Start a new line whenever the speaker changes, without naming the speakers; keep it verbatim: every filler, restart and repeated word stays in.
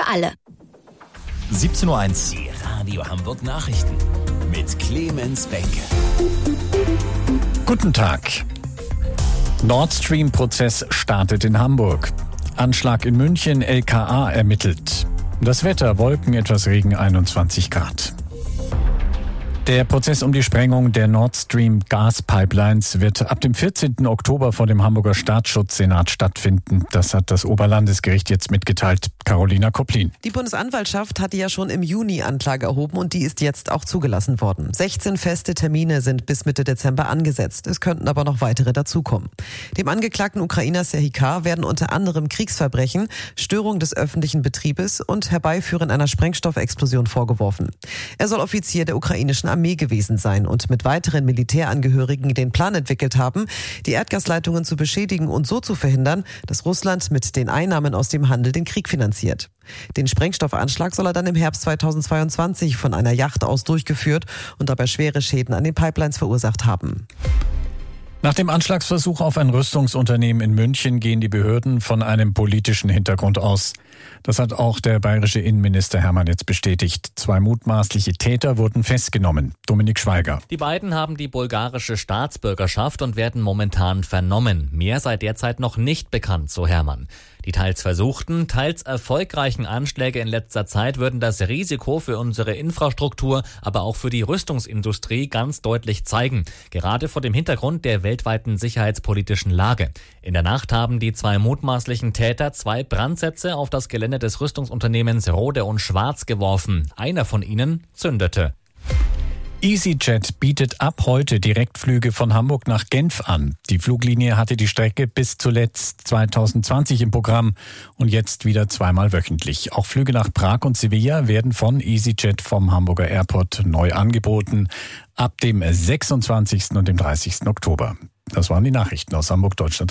für alle.
siebzehn Uhr eins, die Radio Hamburg Nachrichten mit Clemens Benke.
Guten Tag. Nord Stream-Prozess startet in Hamburg. Anschlag in München, L K A ermittelt. Das Wetter, Wolken, etwas Regen, einundzwanzig Grad. Der Prozess um die Sprengung der Nord Stream Gaspipelines wird ab dem vierzehnten Oktober vor dem Hamburger Staatsschutzsenat stattfinden. Das hat das Oberlandesgericht jetzt mitgeteilt. Carolina Koplin.
Die Bundesanwaltschaft hatte ja schon im Juni Anklage erhoben und die ist jetzt auch zugelassen worden. sechzehn feste Termine sind bis Mitte Dezember angesetzt. Es könnten aber noch weitere dazukommen. Dem angeklagten Ukrainer Serhii K. werden unter anderem Kriegsverbrechen, Störung des öffentlichen Betriebes und Herbeiführen einer Sprengstoffexplosion vorgeworfen. Er soll Offizier der ukrainischen Armee gewesen sein und mit weiteren Militärangehörigen den Plan entwickelt haben, die Erdgasleitungen zu beschädigen und so zu verhindern, dass Russland mit den Einnahmen aus dem Handel den Krieg finanziert. Den Sprengstoffanschlag soll er dann im Herbst zweitausendzweiundzwanzig von einer Yacht aus durchgeführt und dabei schwere Schäden an den Pipelines verursacht haben.
Nach dem Anschlagsversuch auf ein Rüstungsunternehmen in München gehen die Behörden von einem politischen Hintergrund aus. Das hat auch der bayerische Innenminister Hermann jetzt bestätigt. Zwei mutmaßliche Täter wurden festgenommen. Dominik Schweiger.
Die beiden haben die bulgarische Staatsbürgerschaft und werden momentan vernommen. Mehr sei derzeit noch nicht bekannt, so Hermann. Die teils versuchten, teils erfolgreichen Anschläge in letzter Zeit würden das Risiko für unsere Infrastruktur, aber auch für die Rüstungsindustrie ganz deutlich zeigen. Gerade vor dem Hintergrund der weltweiten sicherheitspolitischen Lage. In der Nacht haben die zwei mutmaßlichen Täter zwei Brandsätze auf das Gelände des Rüstungsunternehmens Rohde und Schwarz geworfen. Einer von ihnen zündete.
EasyJet bietet ab heute Direktflüge von Hamburg nach Genf an. Die Fluglinie hatte die Strecke bis zuletzt zweitausendzwanzig im Programm und jetzt wieder zweimal wöchentlich. Auch Flüge nach Prag und Sevilla werden von EasyJet vom Hamburger Airport neu angeboten, ab dem sechsundzwanzigsten und dem dreißigsten Oktober. Das waren die Nachrichten aus Hamburg, Deutschland.